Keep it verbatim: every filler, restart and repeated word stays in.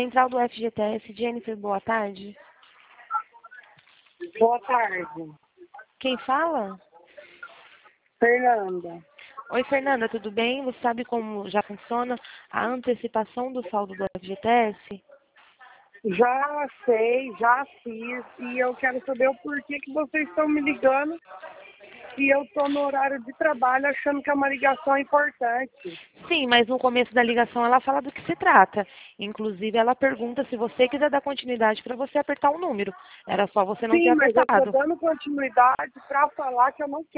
Central do F G T S, Jennifer, boa tarde. Boa tarde. Quem fala? Fernanda. Oi, Fernanda, tudo bem? Você sabe como já funciona a antecipação do saldo do F G T S? Já sei, já fiz e eu quero saber o porquê que vocês estão me ligando e eu estou no horário de trabalho achando que é uma ligação importante. Sim, mas no começo da ligação ela fala do que se trata. Inclusive, ela pergunta se você quiser dar continuidade para você apertar o número. Era só você não ter Sim, mas eu estou apertado. dando continuidade para falar que eu não quero.